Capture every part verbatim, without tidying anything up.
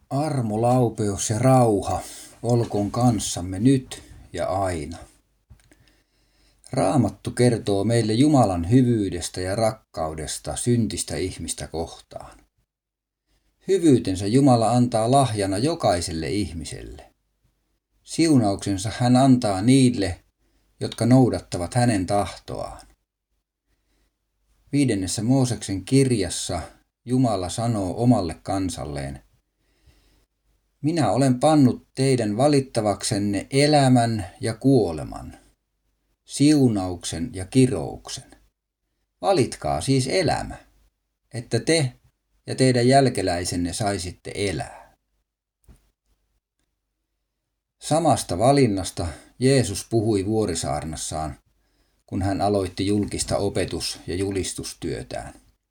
Armo, laupeus ja rauha olkoon kanssamme nyt ja aina. Raamattu kertoo meille Jumalan hyvyydestä ja rakkaudesta syntistä ihmistä kohtaan. Hyvyytensä Jumala antaa lahjana jokaiselle ihmiselle. Siunauksensa hän antaa niille, jotka noudattavat hänen tahtoaan. Viidennessä Mooseksen kirjassa Jumala sanoo omalle kansalleen: minä olen pannut teidän valittavaksenne elämän ja kuoleman, siunauksen ja kirouksen. Valitkaa siis elämä, että te ja teidän jälkeläisenne saisitte elää. Samasta valinnasta Jeesus puhui Vuorisaarnassaan, kun hän aloitti julkista opetus- ja julistustyötään.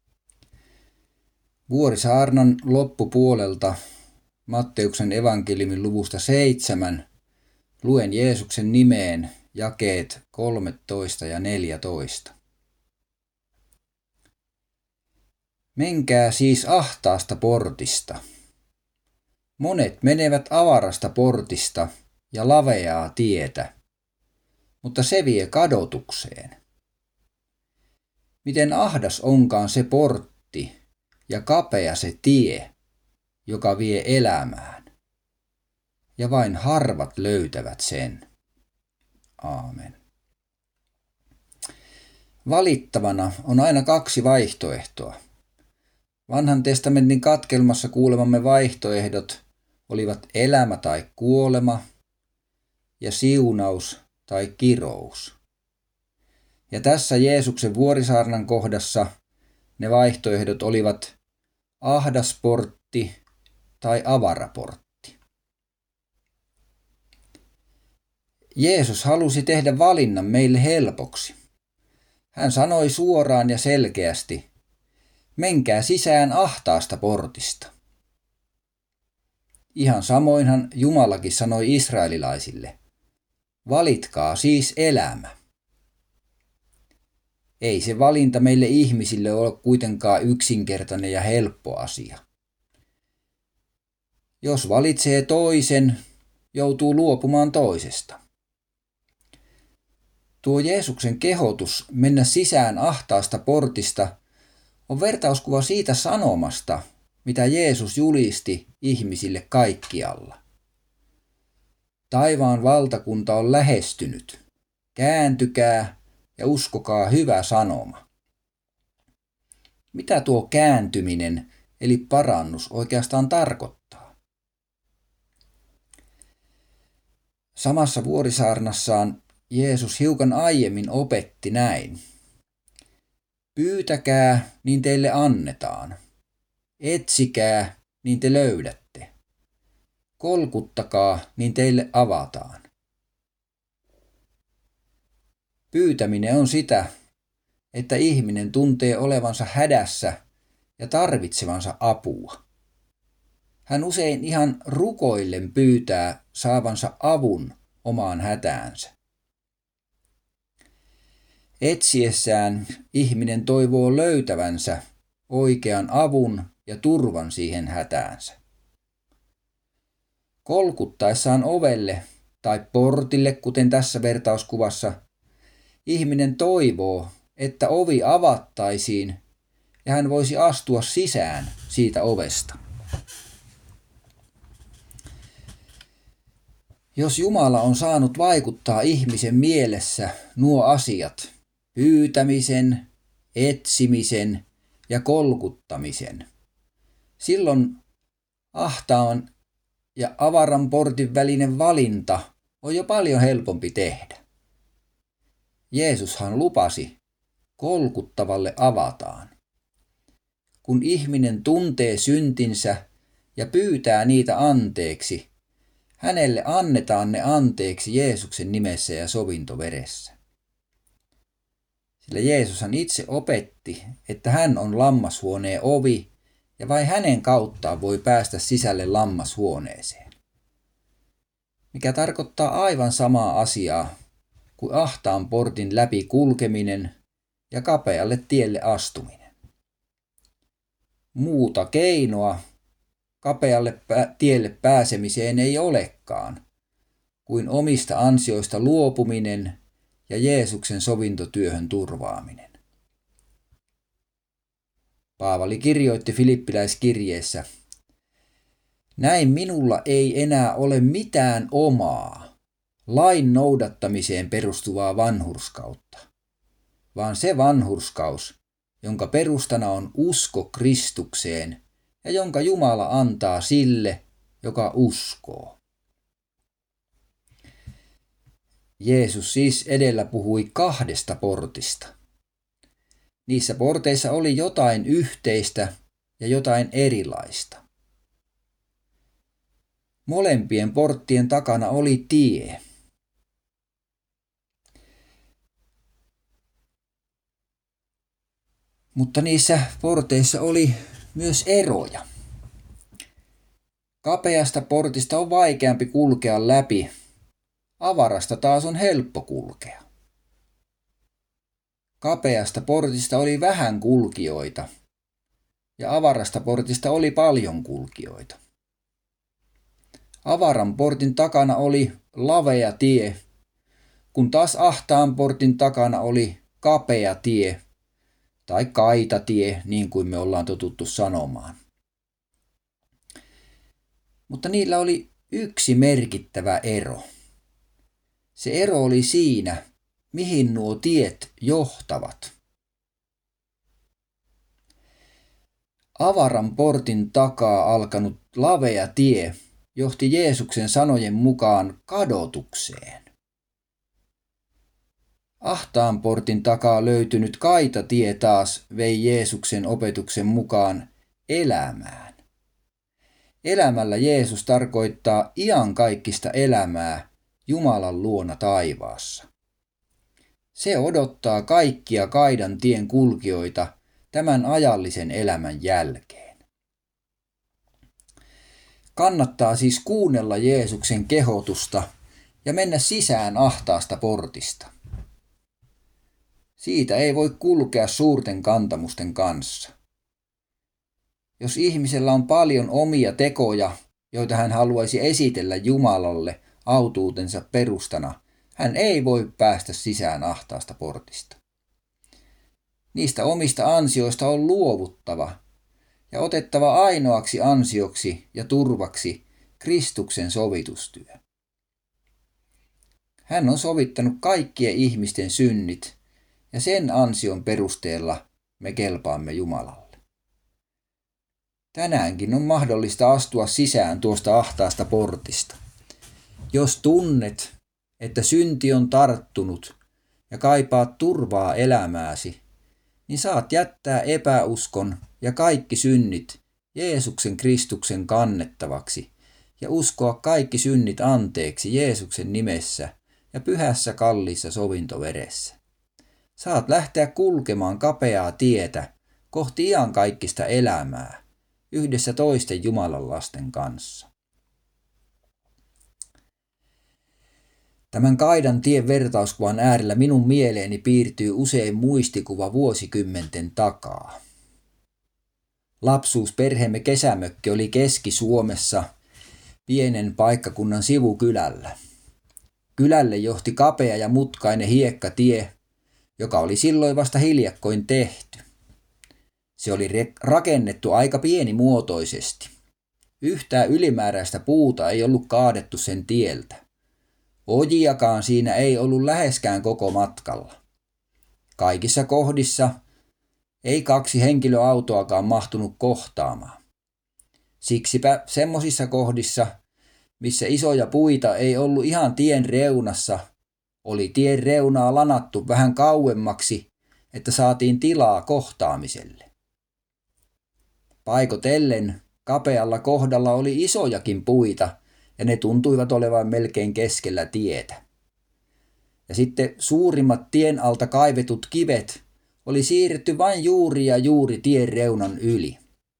Vuorisaarnan loppupuolelta Matteuksen evankeliumin luvusta seitsemän luen Jeesuksen nimeen jakeet kolmetoista ja neljätoista. Menkää siis ahtaasta portista. Monet menevät avarasta portista ja laveaa tietä, mutta se vie kadotukseen. Miten ahdas onkaan se portti ja kapea se tie, joka vie elämään, ja vain harvat löytävät sen. Aamen. Valittavana on aina kaksi vaihtoehtoa. Vanhan testamentin katkelmassa kuulemamme vaihtoehdot olivat elämä tai kuolema ja siunaus tai kirous. Ja tässä Jeesuksen Vuorisaarnan kohdassa ne vaihtoehdot olivat ahdas portti tai avaraportti. Jeesus halusi tehdä valinnan meille helpoksi. Hän sanoi suoraan ja selkeästi: menkää sisään ahtaasta portista. Ihan samoinhan Jumalakin sanoi israelilaisille: valitkaa siis elämä. Ei se valinta meille ihmisille ole kuitenkaan yksinkertainen ja helppo asia. Jos valitsee toisen, joutuu luopumaan toisesta. Tuo Jeesuksen kehotus mennä sisään ahtaasta portista on vertauskuva siitä sanomasta, mitä Jeesus julisti ihmisille kaikkialla. Taivaan valtakunta on lähestynyt. Kääntykää ja uskokaa hyvä sanoma. Mitä tuo kääntyminen eli parannus oikeastaan tarkoittaa? Samassa Vuorisaarnassaan Jeesus hiukan aiemmin opetti näin: pyytäkää, niin teille annetaan. Etsikää, niin te löydätte. Kolkuttakaa, niin teille avataan. Pyytäminen on sitä, että ihminen tuntee olevansa hädässä ja tarvitsevansa apua. Hän usein ihan rukoillen pyytää saavansa avun omaan hätäänsä. Etsiessään ihminen toivoo löytävänsä oikean avun ja turvan siihen hätäänsä. Kolkuttaessaan ovelle tai portille, kuten tässä vertauskuvassa, ihminen toivoo, että ovi avattaisiin ja hän voisi astua sisään siitä ovesta. Jos Jumala on saanut vaikuttaa ihmisen mielessä nuo asiat, pyytämisen, etsimisen ja kolkuttamisen, silloin ahtaan ja avaran portin välinen valinta on jo paljon helpompi tehdä. Jeesushan lupasi: kolkuttavalle avataan. Kun ihminen tuntee syntinsä ja pyytää niitä anteeksi, hänelle annetaan ne anteeksi Jeesuksen nimessä ja sovintoveressä. Sillä Jeesushan itse opetti, että hän on lammashuoneen ovi ja vain hänen kauttaan voi päästä sisälle lammashuoneeseen. Mikä tarkoittaa aivan samaa asiaa kuin ahtaan portin läpi kulkeminen ja kapealle tielle astuminen. Muuta keinoa kapealle tielle pääsemiseen ei olekaan, kuin omista ansioista luopuminen ja Jeesuksen sovintotyöhön turvaaminen. Paavali kirjoitti Filippiläiskirjeessä: näin minulla ei enää ole mitään omaa, lain noudattamiseen perustuvaa vanhurskautta, vaan se vanhurskaus, jonka perustana on usko Kristukseen ja jonka Jumala antaa sille, joka uskoo. Jeesus siis edellä puhui kahdesta portista. Niissä porteissa oli jotain yhteistä ja jotain erilaista. Molempien porttien takana oli tie. Mutta niissä porteissa oli myös eroja. Kapeasta portista on vaikeampi kulkea läpi, avarasta taas on helppo kulkea. Kapeasta portista oli vähän kulkijoita ja avarasta portista oli paljon kulkijoita. Avaran portin takana oli lavea tie, kun taas ahtaan portin takana oli kapea tie tai kaitatie, niin kuin me ollaan totuttu sanomaan. Mutta niillä oli yksi merkittävä ero. Se ero oli siinä, mihin nuo tiet johtavat. Avaran portin takaa alkanut lavea tie johti Jeesuksen sanojen mukaan kadotukseen. Ahtaan portin takaa löytynyt kaitatie taas vei Jeesuksen opetuksen mukaan elämään. Elämällä Jeesus tarkoittaa iankaikkista elämää Jumalan luona taivaassa. Se odottaa kaikkia kaidan tien kulkijoita tämän ajallisen elämän jälkeen. Kannattaa siis kuunnella Jeesuksen kehotusta ja mennä sisään ahtaasta portista. Siitä ei voi kulkea suurten kantamusten kanssa. Jos ihmisellä on paljon omia tekoja, joita hän haluaisi esitellä Jumalalle autuutensa perustana, hän ei voi päästä sisään ahtaasta portista. Niistä omista ansioista on luovuttava ja otettava ainoaksi ansioksi ja turvaksi Kristuksen sovitustyö. Hän on sovittanut kaikkien ihmisten synnit ja sen ansion perusteella me kelpaamme Jumalalle. Tänäänkin on mahdollista astua sisään tuosta ahtaasta portista. Jos tunnet, että synti on tarttunut ja kaipaat turvaa elämääsi, niin saat jättää epäuskon ja kaikki synnit Jeesuksen Kristuksen kannettavaksi ja uskoa kaikki synnit anteeksi Jeesuksen nimessä ja pyhässä kalliissa sovintoveressä. Saat lähteä kulkemaan kapeaa tietä kohti iankaikkista elämää yhdessä toisten Jumalan lasten kanssa. Tämän kaidan tien vertauskuvan äärellä minun mieleeni piirtyy usein muistikuva vuosikymmenten takaa. Lapsuusperheemme kesämökki oli Keski-Suomessa pienen paikkakunnan sivukylällä. Kylälle johti kapea ja mutkainen hiekkatie, joka oli silloin vasta hiljakkoin tehty. Se oli rakennettu aika pienimuotoisesti. Yhtään ylimääräistä puuta ei ollut kaadettu sen tieltä. Ojiakaan siinä ei ollut läheskään koko matkalla. Kaikissa kohdissa ei kaksi henkilöautoakaan mahtunut kohtaamaan. Siksipä semmosissa kohdissa, missä isoja puita ei ollut ihan tien reunassa, oli tien reunaa lanattu vähän kauemmaksi, että saatiin tilaa kohtaamiselle. Paikotellen kapealla kohdalla oli isojakin puita, ja ne tuntuivat olevan melkein keskellä tietä. Ja sitten suurimmat tien alta kaivetut kivet oli siirretty vain juuri ja juuri tien reunan yli.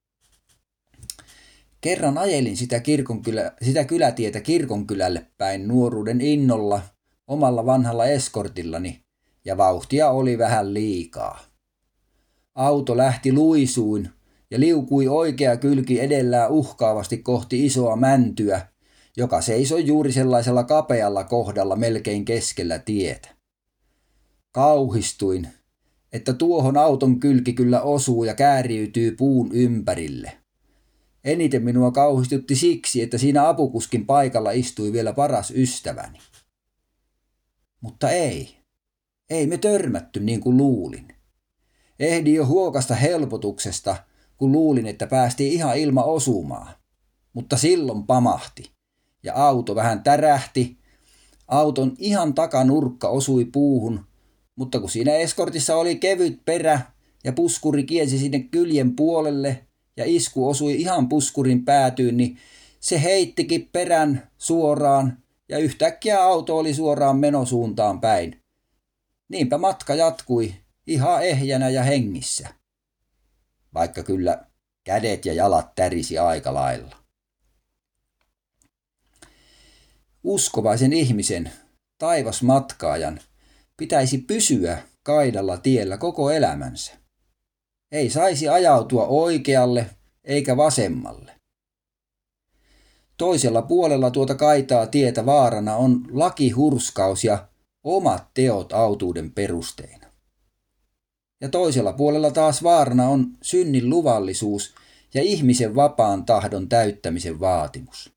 Kerran ajelin sitä, kirkonkylä, sitä kylätietä kirkonkylälle päin nuoruuden innolla omalla vanhalla eskortillani, ja vauhtia oli vähän liikaa. Auto lähti luisuin ja liukui oikea kylki edellään uhkaavasti kohti isoa mäntyä, joka seisoi juuri sellaisella kapealla kohdalla melkein keskellä tietä. Kauhistuin, että tuohon auton kylki kyllä osuu ja kääriytyy puun ympärille. Eniten minua kauhistutti siksi, että siinä apukuskin paikalla istui vielä paras ystäväni. Mutta ei, ei me törmätty niin kuin luulin. Ehdin jo huokasta helpotuksesta, kun luulin, että päästiin ihan ilman osumaan. Mutta silloin pamahti ja auto vähän tärähti. Auton ihan takanurkka osui puuhun, mutta kun siinä eskortissa oli kevyt perä ja puskuri kielsi sinne kyljen puolelle ja isku osui ihan puskurin päätyyn, niin se heittikin perän suoraan ja yhtäkkiä auto oli suoraan menosuuntaan päin. Niinpä matka jatkui ihan ehjänä ja hengissä, vaikka kyllä kädet ja jalat tärisi aika lailla. Uskovaisen ihmisen, taivasmatkaajan, pitäisi pysyä kaidalla tiellä koko elämänsä. Ei saisi ajautua oikealle eikä vasemmalle. Toisella puolella tuota kaitaa tietä vaarana on lakihurskaus ja omat teot autuuden perusteina. Ja toisella puolella taas vaarana on synnin luvallisuus ja ihmisen vapaan tahdon täyttämisen vaatimus.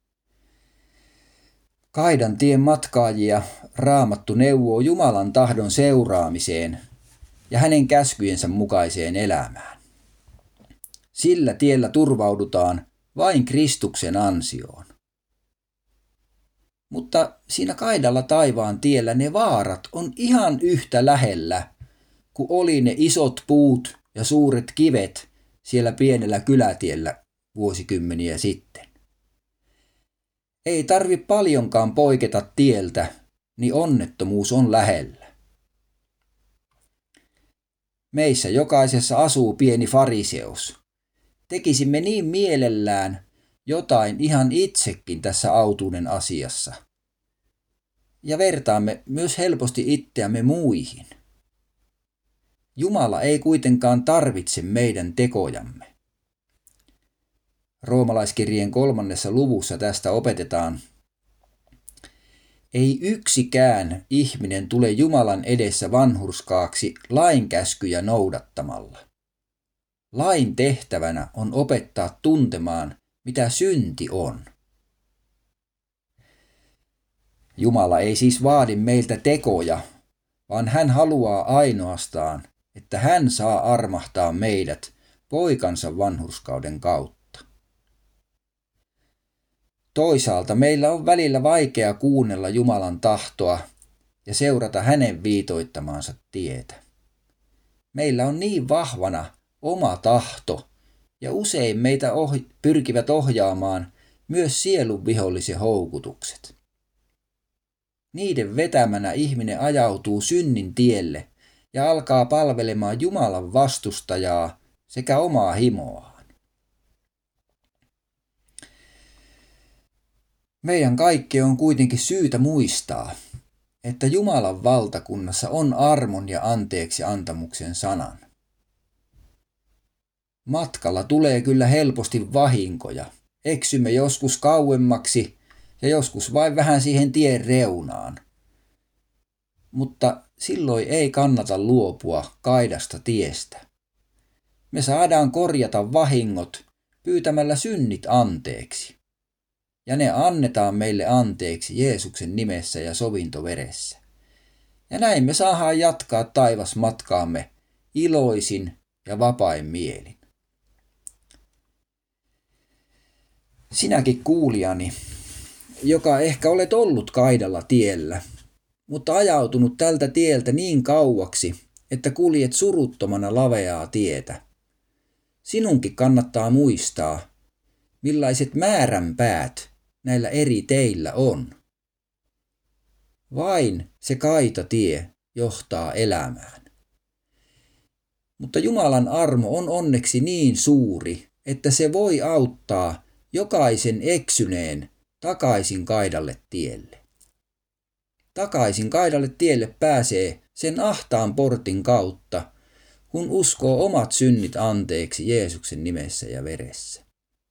Kaidan tien matkaajia Raamattu neuvoo Jumalan tahdon seuraamiseen ja hänen käskyjensä mukaiseen elämään. Sillä tiellä turvaudutaan vain Kristuksen ansioon. Mutta siinä kaidalla taivaan tiellä ne vaarat on ihan yhtä lähellä kuin oli ne isot puut ja suuret kivet siellä pienellä kylätiellä vuosikymmeniä sitten. Ei tarvi paljonkaan poiketa tieltä, niin onnettomuus on lähellä. Meissä jokaisessa asuu pieni fariseus. Tekisimme niin mielellään jotain ihan itsekin tässä autuuden asiassa. Ja vertaamme myös helposti itseämme muihin. Jumala ei kuitenkaan tarvitse meidän tekojamme. Roomalaiskirjeen kolmannessa luvussa tästä opetetaan: ei yksikään ihminen tule Jumalan edessä vanhurskaaksi lain käskyjä noudattamalla. Lain tehtävänä on opettaa tuntemaan, mitä synti on. Jumala ei siis vaadi meiltä tekoja, vaan hän haluaa ainoastaan, että hän saa armahtaa meidät poikansa vanhurskauden kautta. Toisaalta meillä on välillä vaikea kuunnella Jumalan tahtoa ja seurata hänen viitoittamaansa tietä. Meillä on niin vahvana oma tahto ja usein meitä ohi- pyrkivät ohjaamaan myös sielun vihollisen houkutukset. Niiden vetämänä ihminen ajautuu synnin tielle ja alkaa palvelemaan Jumalan vastustajaa sekä omaa himoaan. Meidän kaikkien on kuitenkin syytä muistaa, että Jumalan valtakunnassa on armon ja anteeksi antamuksen sanan. Matkalla tulee kyllä helposti vahinkoja. Eksymme joskus kauemmaksi ja joskus vain vähän siihen tien reunaan. Mutta silloin ei kannata luopua kaidasta tiestä. Me saadaan korjata vahingot pyytämällä synnit anteeksi. Ja ne annetaan meille anteeksi Jeesuksen nimessä ja sovintoveressä. Ja näin me saadaan jatkaa taivasmatkaamme iloisin ja vapain mielin. Sinäkin kuulijani, joka ehkä olet ollut kaidalla tiellä, mutta ajautunut tältä tieltä niin kauaksi, että kuljet suruttomana laveaa tietä. Sinunkin kannattaa muistaa, millaiset määränpäät näillä eri teillä on. Vain se kaitatie johtaa elämään. Mutta Jumalan armo on onneksi niin suuri, että se voi auttaa jokaisen eksyneen takaisin kaidalle tielle. Takaisin kaidalle tielle pääsee sen ahtaan portin kautta, kun uskoo omat synnit anteeksi Jeesuksen nimessä ja veressä.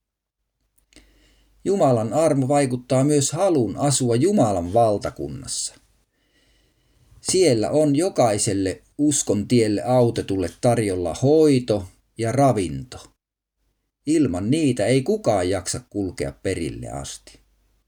Jumalan armo vaikuttaa myös halun asua Jumalan valtakunnassa. Siellä on jokaiselle uskon tielle autetulle tarjolla hoito ja ravinto. Ilman niitä ei kukaan jaksa kulkea perille asti.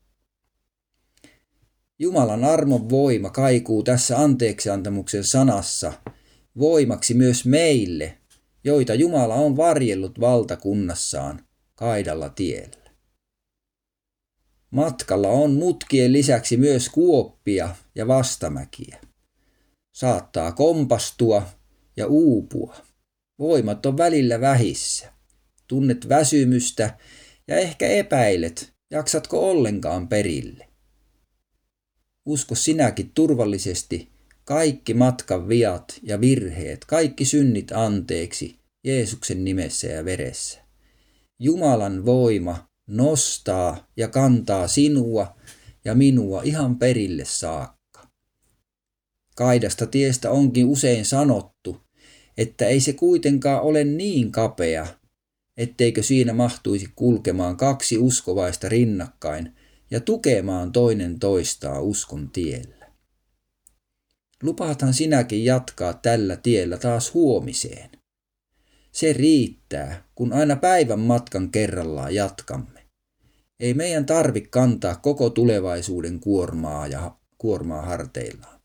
Jumalan armon voima kaikuu tässä anteeksiantamuksen sanassa voimaksi myös meille, joita Jumala on varjellut valtakunnassaan kaidalla tiellä. Matkalla on mutkien lisäksi myös kuoppia ja vastamäkiä. Saattaa kompastua ja uupua. Voimat on välillä vähissä. Tunnet väsymystä ja ehkä epäilet, jaksatko ollenkaan perille. Usko sinäkin turvallisesti kaikki matkan viat ja virheet, kaikki synnit anteeksi Jeesuksen nimessä ja veressä. Jumalan voima nostaa ja kantaa sinua ja minua ihan perille saakka. Kaidasta tiestä onkin usein sanottu, että ei se kuitenkaan ole niin kapea, etteikö siinä mahtuisi kulkemaan kaksi uskovaista rinnakkain ja tukemaan toinen toistaa uskon tiellä. Lupaathan sinäkin jatkaa tällä tiellä taas huomiseen. Se riittää, kun aina päivän matkan kerrallaan jatkamme. Ei meidän tarvi kantaa koko tulevaisuuden kuormaa ja kuormaa harteillaan.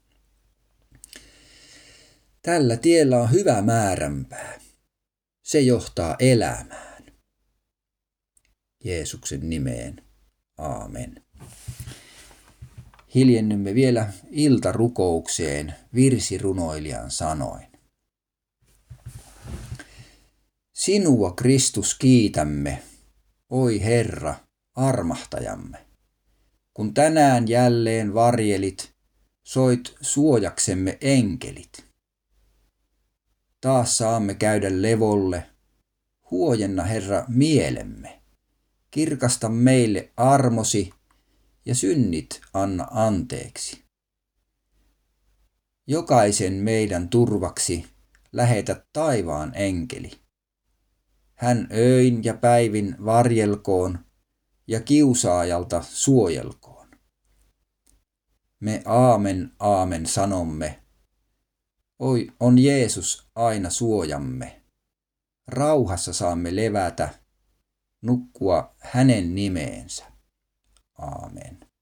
Tällä tiellä on hyvä määränpää. Se johtaa elämään. Jeesuksen nimeen. Aamen. Hiljennymme vielä iltarukoukseen virsirunoilijan sanoin. Sinua, Kristus, kiitämme, oi Herra, armahtajamme. Kun tänään jälleen varjelit, soit suojaksemme enkelit. Taas saamme käydä levolle, huojenna Herra mielemme. Kirkasta meille armosi ja synnit anna anteeksi. Jokaisen meidän turvaksi lähetä taivaan enkeli. Hän öin ja päivin varjelkoon ja kiusaajalta suojelkoon. Me aamen aamen sanomme. Oi, on Jeesus aina suojamme. Rauhassa saamme levätä, nukkua hänen nimeensä. Aamen.